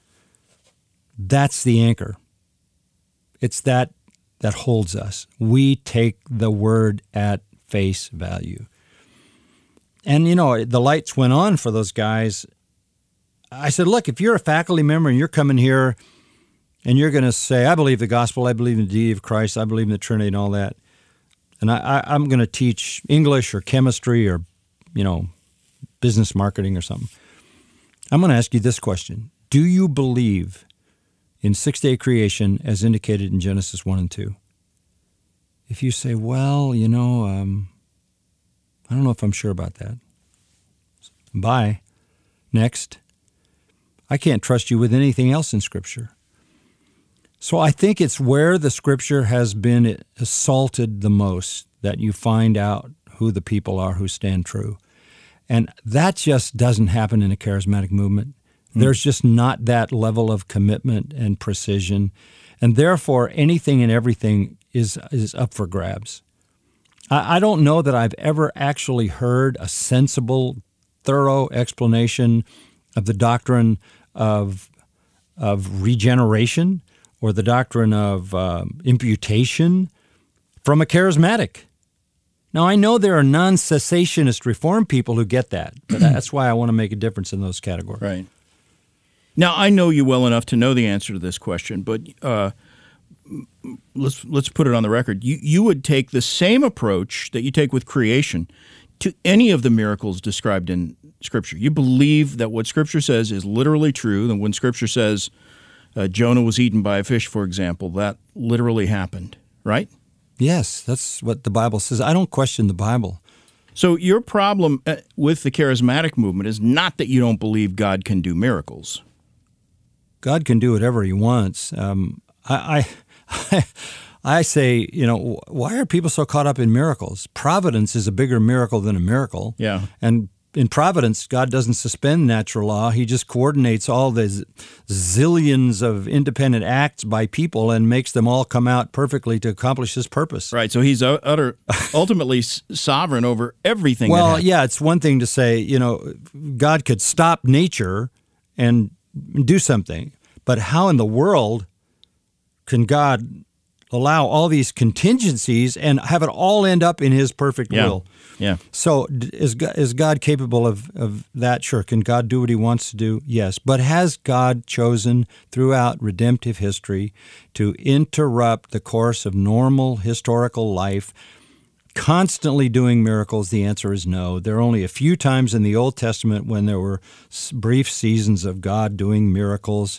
That's the anchor. It's that that holds us. We take the word at face value. And, you know, the lights went on for those guys. I said, look, if you're a faculty member and you're coming here and you're going to say, I believe the gospel, I believe in the deity of Christ, I believe in the Trinity and all that, and I, I, I'm going to teach English or chemistry or, you know, business marketing or something, I'm going to ask you this question. Do you believe in six-day creation as indicated in Genesis one and two? If you say, well, you know, um, I don't know if I'm sure about that. Bye. Next. I can't trust you with anything else in Scripture. So I think it's where the Scripture has been assaulted the most that you find out who the people are who stand true. And that just doesn't happen in a charismatic movement. Mm. There's just not that level of commitment and precision. And therefore, anything and everything is is up for grabs. I, I don't know that I've ever actually heard a sensible, thorough explanation of the doctrine of of regeneration or the doctrine of um, imputation from a charismatic. Now, I know there are non-cessationist Reformed people who get that, but that's why I want to make a difference in those categories. Right. Now, I know you well enough to know the answer to this question, but uh, let's let's put it on the record. You you would take the same approach that you take with creation to any of the miracles described in Scripture. You believe that what Scripture says is literally true, and when Scripture says uh, Jonah was eaten by a fish, for example, that literally happened, right? Yes, that's what the Bible says. I don't question the Bible. So your problem with the charismatic movement is not that you don't believe God can do miracles. God can do whatever He wants. Um, I, I, I say, you know, why are people so caught up in miracles? Providence is a bigger miracle than a miracle. Yeah. And in providence, God doesn't suspend natural law. He just coordinates all the zillions of independent acts by people and makes them all come out perfectly to accomplish His purpose. Right. So He's utter, ultimately sovereign over everything. Well, yeah, it's one thing to say, you know, God could stop nature and do something, but how in the world can God allow all these contingencies and have it all end up in His perfect yeah. will? Yeah. So is God, is God capable of, of that? Sure. Can God do what He wants to do? Yes. But has God chosen throughout redemptive history to interrupt the course of normal historical life, constantly doing miracles? The answer is no. There are only a few times in the Old Testament when there were brief seasons of God doing miracles,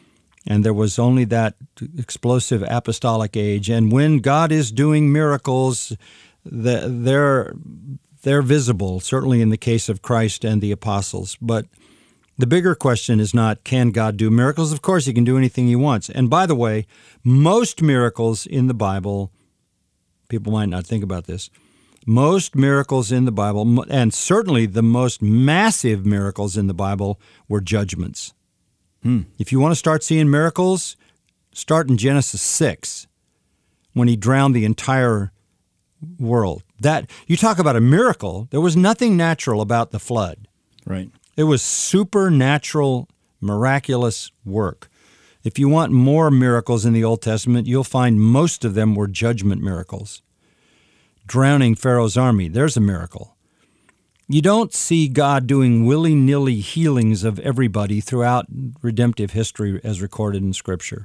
and there was only that explosive apostolic age. And when God is doing miracles, the, they're they're visible, certainly in the case of Christ and the apostles. But the bigger question is not, can God do miracles? Of course, He can do anything He wants. And by the way, most miracles in the Bible, people might not think about this, most miracles in the Bible, and certainly the most massive miracles in the Bible, were judgments. Hmm. If you want to start seeing miracles, start in Genesis six, when He drowned the entire world. That you talk about a miracle. There was nothing natural about the flood. Right. It was supernatural, miraculous work. If you want more miracles in the Old Testament, you'll find most of them were judgment miracles. Drowning Pharaoh's army, there's a miracle. You don't see God doing willy-nilly healings of everybody throughout redemptive history as recorded in Scripture.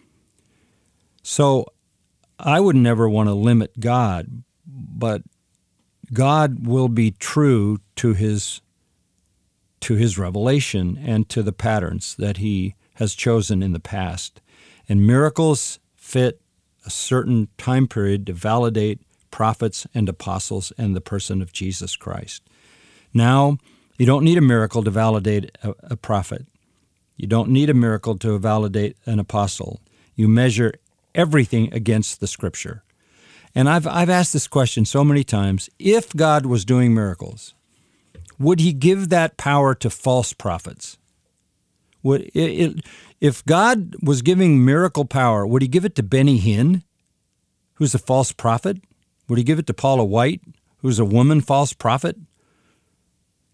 So I would never want to limit God, but God will be true to His to His revelation and to the patterns that He has chosen in the past. And miracles fit a certain time period to validate prophets and apostles and the person of Jesus Christ. Now, you don't need a miracle to validate a, a prophet. You don't need a miracle to validate an apostle. You measure everything against the Scripture. And I've I've asked this question so many times. If God was doing miracles, would He give that power to false prophets? Would it, it, if God was giving miracle power, would He give it to Benny Hinn, who's a false prophet? Would He give it to Paula White, who's a woman false prophet?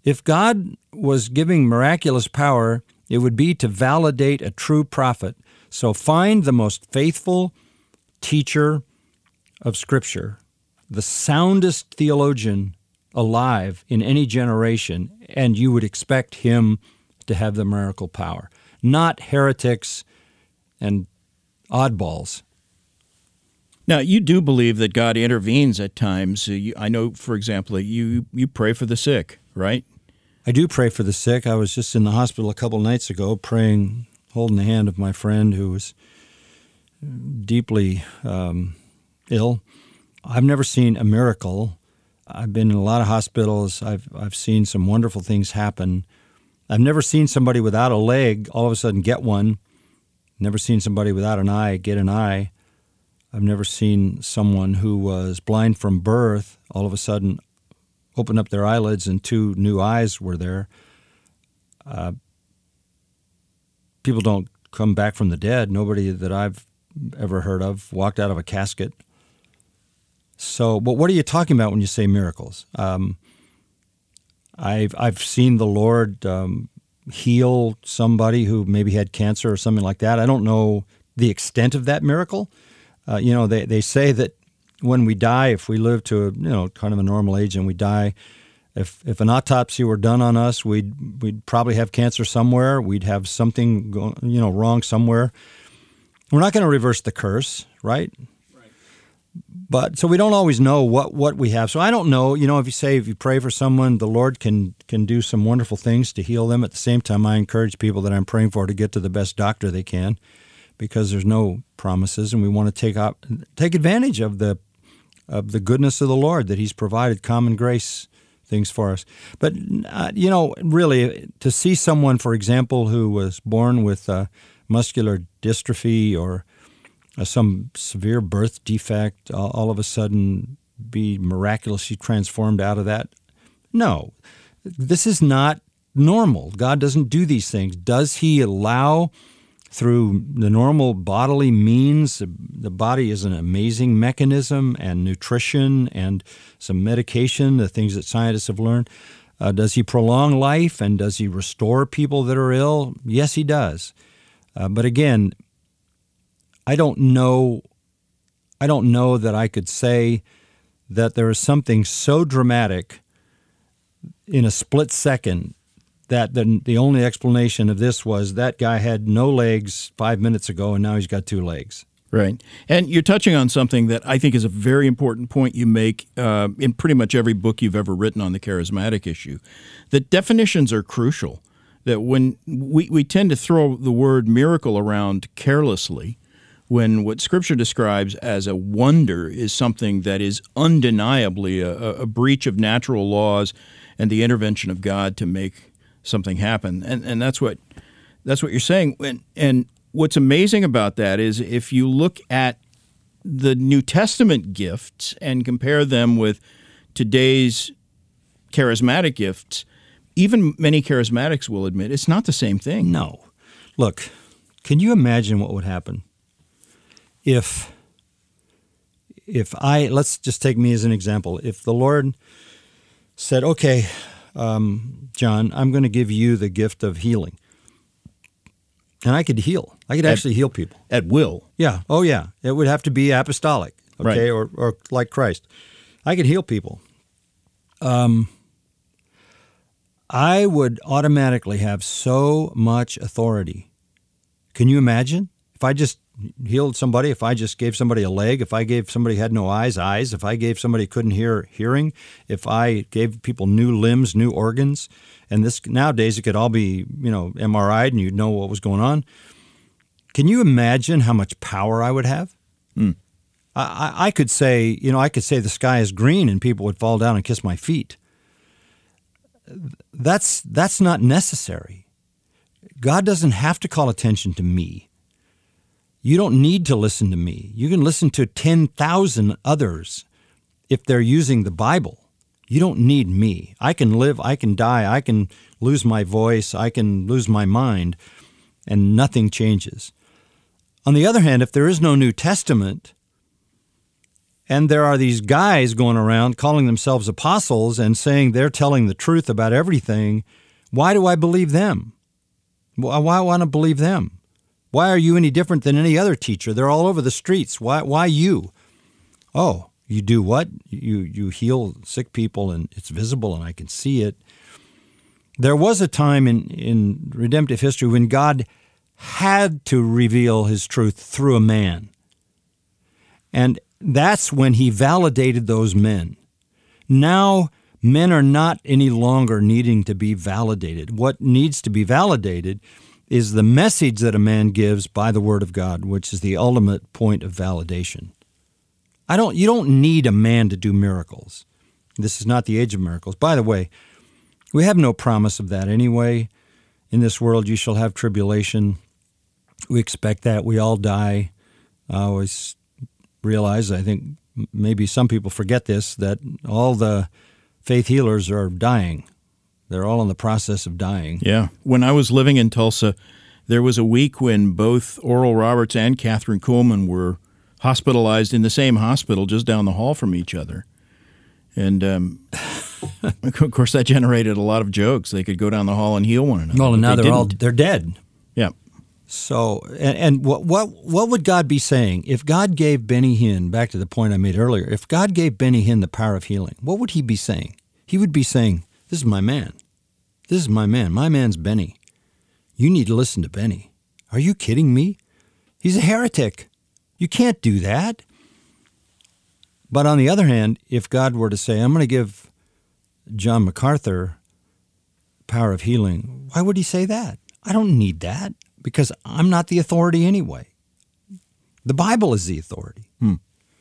If God was giving miraculous power, it would be to validate a true prophet. So find the most faithful teacher of Scripture, the soundest theologian alive in any generation, and you would expect him to have the miracle power, not heretics and oddballs. Now, you do believe that God intervenes at times. You, I know, for example, you you pray for the sick, right? I do pray for the sick. I was just in the hospital a couple nights ago praying, holding the hand of my friend who was deeply um, ill. I've never seen a miracle. I've been in a lot of hospitals. I've I've seen some wonderful things happen. I've never seen somebody without a leg all of a sudden get one. Never seen somebody without an eye get an eye. I've never seen someone who was blind from birth all of a sudden open up their eyelids and two new eyes were there. Uh, people don't come back from the dead. Nobody that I've ever heard of walked out of a casket. So, but what are you talking about when you say miracles? Um, I've I've seen the Lord um, heal somebody who maybe had cancer or something like that. I don't know the extent of that miracle. Uh, you know, they, they say that when we die, if we live to a, you know, kind of a normal age and we die, if if an autopsy were done on us, we'd we'd probably have cancer somewhere. We'd have something go, you know wrong somewhere. We're not going to reverse the curse, right? Right. But so we don't always know what, what we have. So I don't know. You know, if you say if you pray for someone, the Lord can can do some wonderful things to heal them. At the same time, I encourage people that I'm praying for to get to the best doctor they can, because there's no promises, and we want to take out, take advantage of the of the goodness of the Lord, that He's provided common grace things for us. But uh, you know, really, to see someone, for example, who was born with uh, muscular dystrophy or uh, some severe birth defect, all, all of a sudden be miraculously transformed out of that, no, this is not normal. God doesn't do these things. Does He allow, through the normal bodily means? The body is an amazing mechanism, and nutrition and some medication, the things that scientists have learned. Uh, does He prolong life, and does He restore people that are ill? Yes, He does. Uh, but again, I don't know. I don't know that I could say that there is something so dramatic in a split second that the, the only explanation of this was that guy had no legs five minutes ago and now he's got two legs. Right. And you're touching on something that I think is a very important point you make uh, in pretty much every book you've ever written on the charismatic issue. That definitions are crucial. That when we, we tend to throw the word miracle around carelessly, when what Scripture describes as a wonder is something that is undeniably a, a breach of natural laws and the intervention of God to make something happen. And and that's what that's what you're saying. And, and what's amazing about that is if you look at the New Testament gifts and compare them with today's charismatic gifts, even many charismatics will admit it's not the same thing. No. Look, can you imagine what would happen if if I, let's just take me as an example. If the Lord said, okay, um, John, I'm going to give you the gift of healing. And I could heal. I could actually at, heal people. At will. Yeah. Oh, yeah. It would have to be apostolic, okay, right. or, or like Christ. I could heal people. Um, I would automatically have so much authority. Can you imagine? If I just healed somebody, if I just gave somebody a leg, if I gave somebody who had no eyes, eyes, if I gave somebody who couldn't hear, hearing, if I gave people new limbs, new organs, and this nowadays it could all be, you know, M R I'd and you'd know what was going on. Can you imagine how much power I would have? Mm. I, I could say, you know, I could say the sky is green and people would fall down and kiss my feet. That's that's not necessary. God doesn't have to call attention to me. You don't need to listen to me. You can listen to ten thousand others if they're using the Bible. You don't need me. I can live, I can die, I can lose my voice, I can lose my mind, and nothing changes. On the other hand, if there is no New Testament, And there are these guys going around calling themselves apostles and saying they're telling the truth about everything. Why do I believe them? Why, why want to believe them? Why are you any different than any other teacher? They're all over the streets. Why, why you? Oh, you do what? You, you heal sick people and it's visible and I can see it. There was a time in, in redemptive history when God had to reveal his truth through a man. And that's when he validated those men. Now, men are not any longer needing to be validated. What needs to be validated is the message that a man gives by the Word of God, which is the ultimate point of validation. I don't. You don't need a man to do miracles. This is not the age of miracles. By the way, we have no promise of that anyway. In this world you shall have tribulation. We expect that. We all die. I always realize, I think maybe some people forget this, that all the faith healers are dying. They're all in the process of dying. Yeah. When I was living in Tulsa, there was a week when both Oral Roberts and Catherine Kuhlman were hospitalized in the same hospital just down the hall from each other. And, um, of course, that generated a lot of jokes. They could go down the hall and heal one another. Well, and now they they're all didn't. they're dead. Yeah. So, and, and what what what would God be saying if God gave Benny Hinn, back to the point I made earlier, if God gave Benny Hinn the power of healing, what would he be saying? He would be saying, this is my man. This is my man. My man's Benny. You need to listen to Benny. Are you kidding me? He's a heretic. You can't do that. But on the other hand, if God were to say, I'm going to give John MacArthur power of healing, why would he say that? I don't need that because I'm not the authority anyway. The Bible is the authority. Hmm.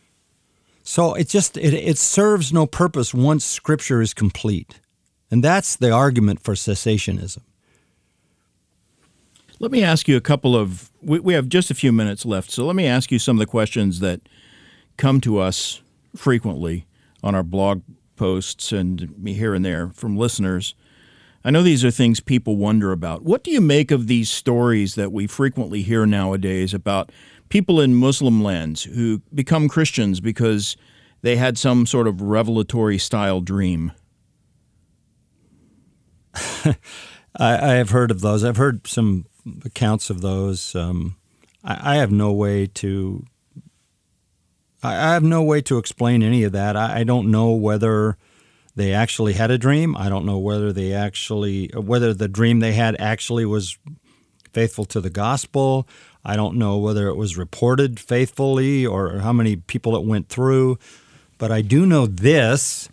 So it just it, it serves no purpose once Scripture is complete. And that's the argument for cessationism. Let me ask you a couple of, we, we have just a few minutes left, so let me ask you some of the questions that come to us frequently on our blog posts and here and there from listeners. I know these are things people wonder about. What do you make of these stories that we frequently hear nowadays about people in Muslim lands who become Christians because they had some sort of revelatory-style dream? I, I have heard of those. I've heard some accounts of those. Um, I, I have no way to. I, I have no way to explain any of that. I, I don't know whether they actually had a dream. I don't know whether they actually, whether the dream they had actually was faithful to the gospel. I don't know whether it was reported faithfully or how many people it went through. But I do know this.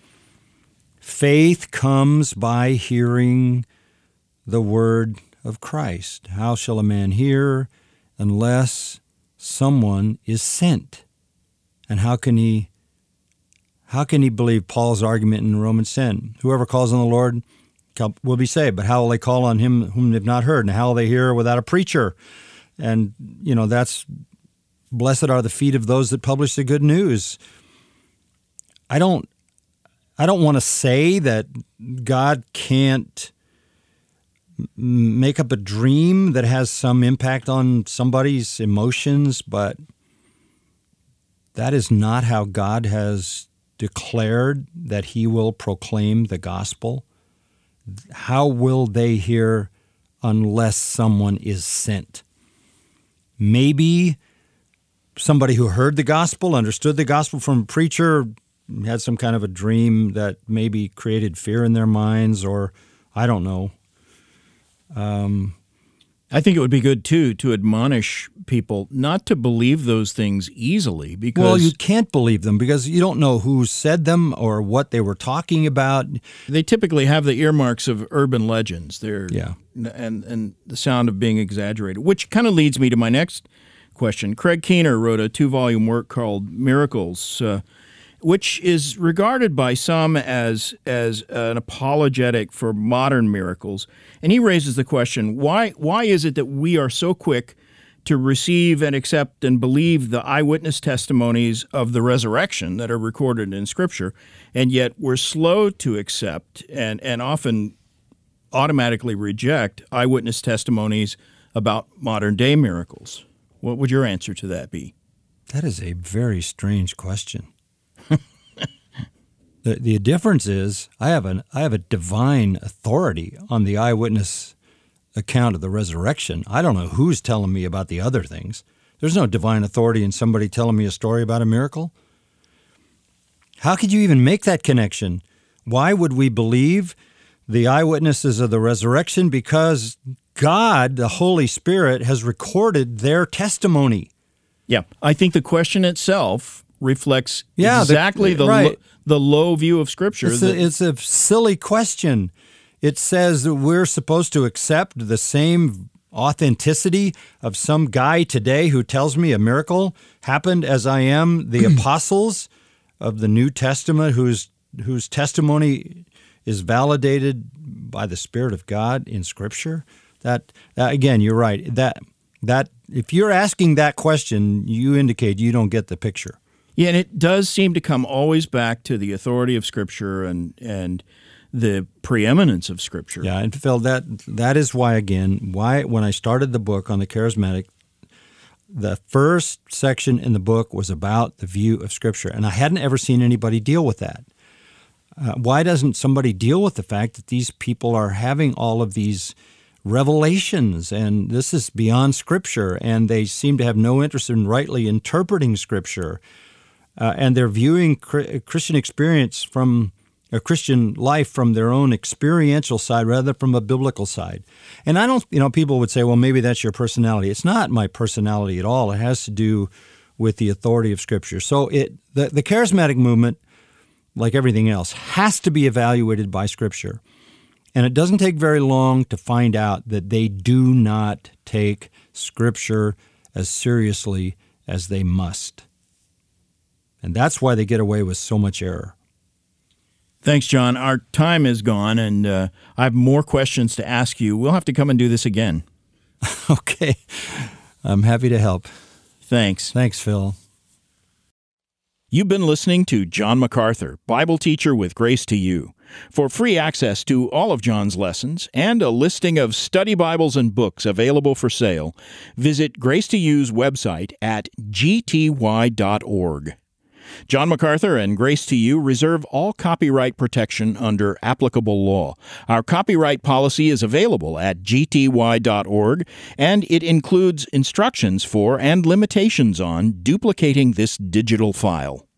Faith comes by hearing the word of Christ. How shall a man hear unless someone is sent? And how can he how can he believe Paul's argument in Romans ten? Whoever calls on the Lord will be saved, but how will they call on him whom they've not heard? And how will they hear without a preacher? And, you know, that's blessed are the feet of those that publish the good news. I don't I don't want to say that God can't make up a dream that has some impact on somebody's emotions, but that is not how God has declared that he will proclaim the gospel. How will they hear unless someone is sent? Maybe somebody who heard the gospel, understood the gospel from a preacher, had some kind of a dream that maybe created fear in their minds, or I don't know. Um, I think it would be good, too, to admonish people not to believe those things easily because... Well, you can't believe them because you don't know who said them or what they were talking about. They typically have the earmarks of urban legends. They're, yeah. and, and the sound of being exaggerated, which kind of leads me to my next question. Craig Keener wrote a two-volume work called Miracles, uh, which is regarded by some as as an apologetic for modern miracles. And he raises the question, why why is it that we are so quick to receive and accept and believe the eyewitness testimonies of the resurrection that are recorded in Scripture, and yet we're slow to accept and, and often automatically reject eyewitness testimonies about modern-day miracles? What would your answer to that be? That is a very strange question. The, the difference is I have an I have a divine authority on the eyewitness account of the resurrection. I don't know who's telling me about the other things. There's no divine authority in somebody telling me a story about a miracle. How could you even make that connection? Why would we believe the eyewitnesses of the resurrection? Because God, the Holy Spirit, has recorded their testimony. Yeah, I think the question itself reflects yeah, exactly the, the right. lo- the low view of Scripture. It's, that, a, it's a silly question. It says that we're supposed to accept the same authenticity of some guy today who tells me a miracle happened as I am the apostles of the New Testament whose whose testimony is validated by the Spirit of God in Scripture. That, that again, you're right. That that if you're asking that question, you indicate you don't get the picture. Yeah, and it does seem to come always back to the authority of Scripture and and the preeminence of Scripture. Yeah, and Phil, that that is why, again, why when I started the book on the charismatic, the first section in the book was about the view of Scripture, and I hadn't ever seen anybody deal with that. Uh, why doesn't somebody deal with the fact that these people are having all of these revelations, and this is beyond Scripture, and they seem to have no interest in rightly interpreting Scripture, uh, and they're viewing Christian experience from a Christian life from their own experiential side rather than from a biblical side. And I don't, you know, people would say, well, maybe that's your personality. It's not my personality at all. It has to do with the authority of Scripture. So it the, the charismatic movement, like everything else, has to be evaluated by Scripture. And it doesn't take very long to find out that they do not take Scripture as seriously as they must. And that's why they get away with so much error. Thanks, John. Our time is gone, and uh, I have more questions to ask you. We'll have to come and do this again. Okay. I'm happy to help. Thanks. Thanks, Phil. You've been listening to John MacArthur, Bible teacher with Grace to You. For free access to all of John's lessons and a listing of study Bibles and books available for sale, visit Grace to You's website at g t y dot org. John MacArthur and Grace to You reserve all copyright protection under applicable law. Our copyright policy is available at g t y dot org, and it includes instructions for and limitations on duplicating this digital file.